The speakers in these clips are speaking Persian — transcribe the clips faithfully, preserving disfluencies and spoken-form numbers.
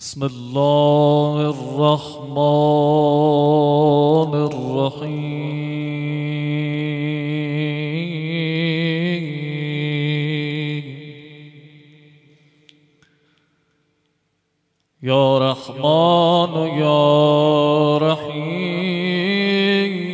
بسم الله الرحمن الرحیم یا رحمان و یا رحیم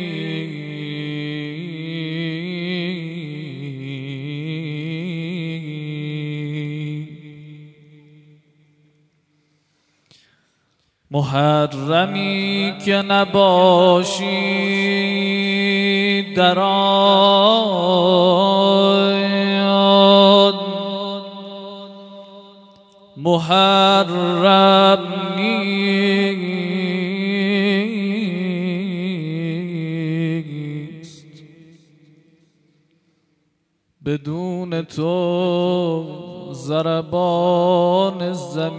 محرمی که نباشی در آن محرم نیست. بدون تو ضربان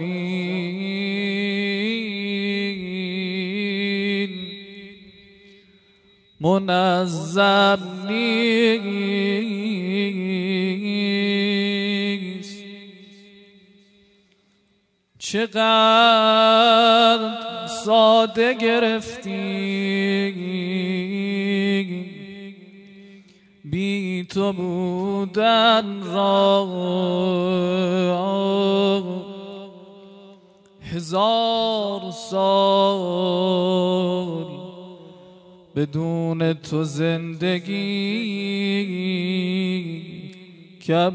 زمین منظم نیست. چقدر ساده گرفتی بی تو بودن را، هزار سال بدون تو زندگی کم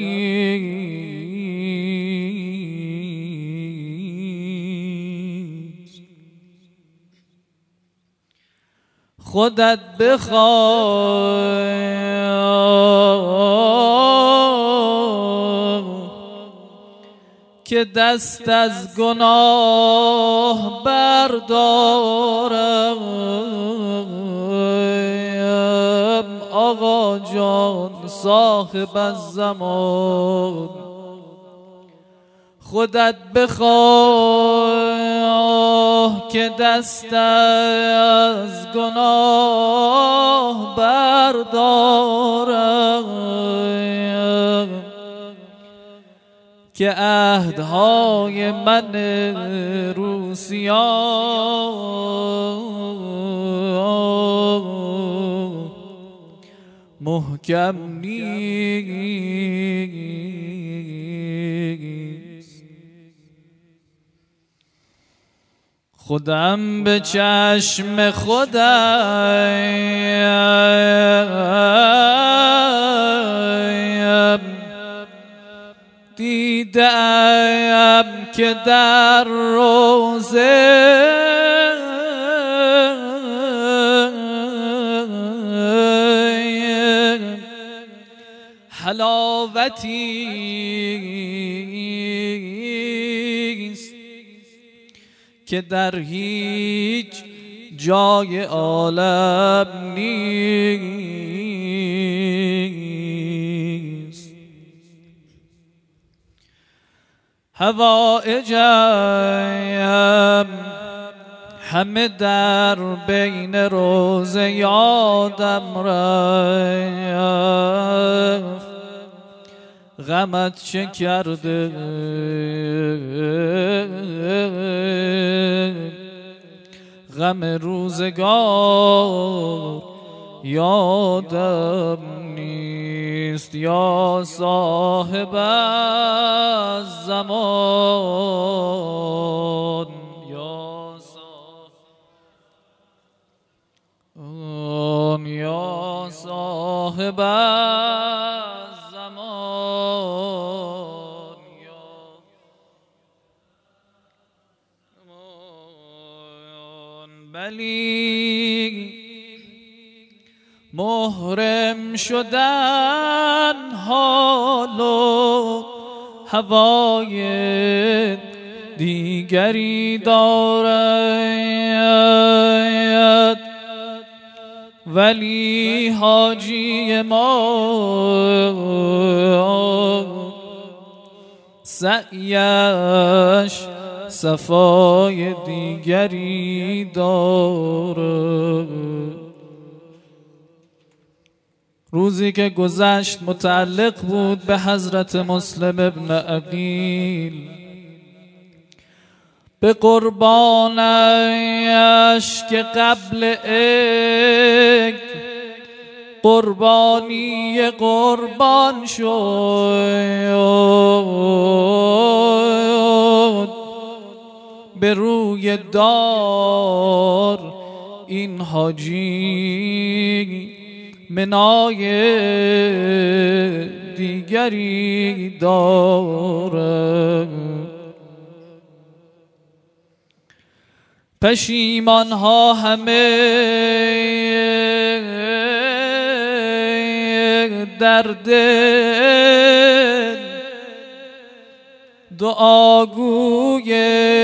نیست. خودت بخوای که دست از گناه بردارم آقا جان صاحب الزمان. خودت بخواه که دست از گناه بردارم که عهدهای من روسیان محکم نیست. خودم به چشم خودم دیدم که در روزه حلاوتی است که در هیچ جای عالم نیست. حوائجم همه در بین روزه یادم رفت. غمت چه کرده غم روزگار یادم نیست. یا صاحب الزمان یا صاحب یا صاحب الزمان بلی محرم شدن حال و هوای دیگری دارد، ولی حاجی ما سعیش صفای دیگری دارد. روزی که گذشت متعلق بود به حضرت مسلم ابن عقیل. به قربانش که قبل عید قربانی قربان شد، به روی دار این حاجی منای دیگری دارد. پشیمان ها همه در دل دعاگوی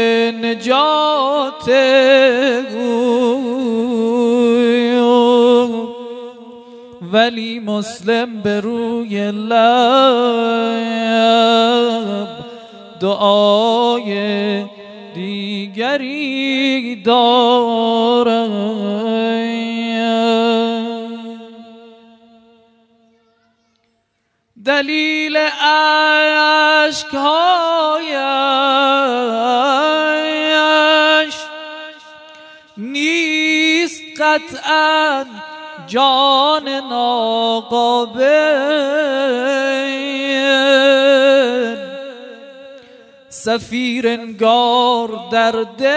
نجات او، ولی مسلم به روی لب دعای دیگری دارد. دلیل اشک‌هایش نیست قطعاً جان ناقابل، صفیر انگار در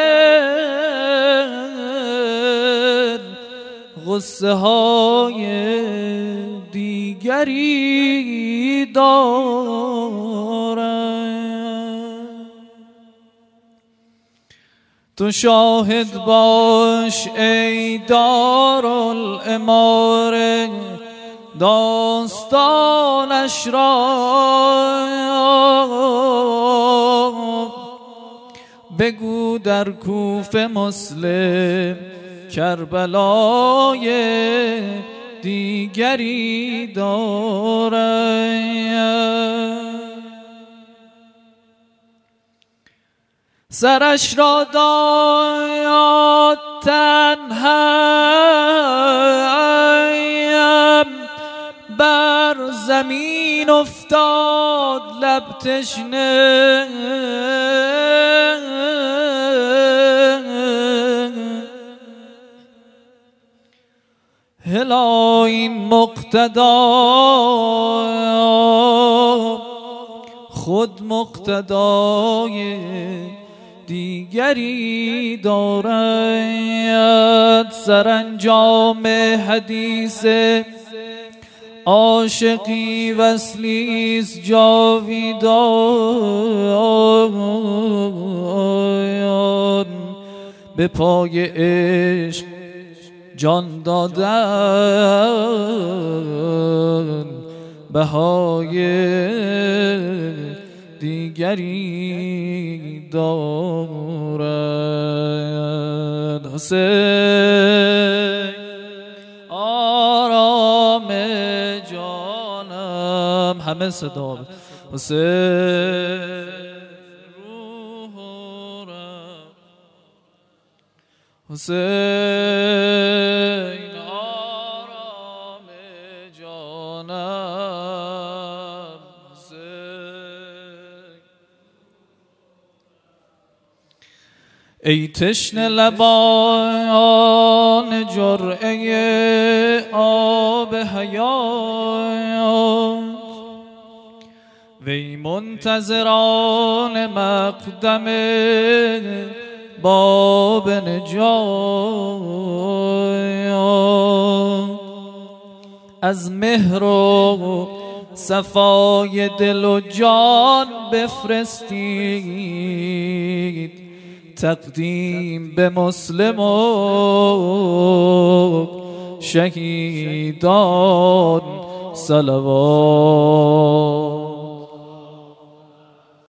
دل غصه های دیگری دارد. تو شاهد باش ای دارالاماره داستانش را، بگو در کوفه مسلم کربلای دیگری دارد. سرش را داد تنهایم بر زمین افتاد لب تشنه، هلا این مقتدا خود مقتدای دیگری دارد. سرانجام حدیث عاشقی وصلیست جاویدان، به پای عشق جان دادن بهای دیگری دارد. حسین آرام جانم، همه صدا حسین روح را، حسین آرام جانم، ای تشنه لبان جرعه آب حیات، وی منتظران مقدم باب نجات، از مهر و صفای دل و جان بفرستید تقدیم به مسلم و شهیدان صلوات.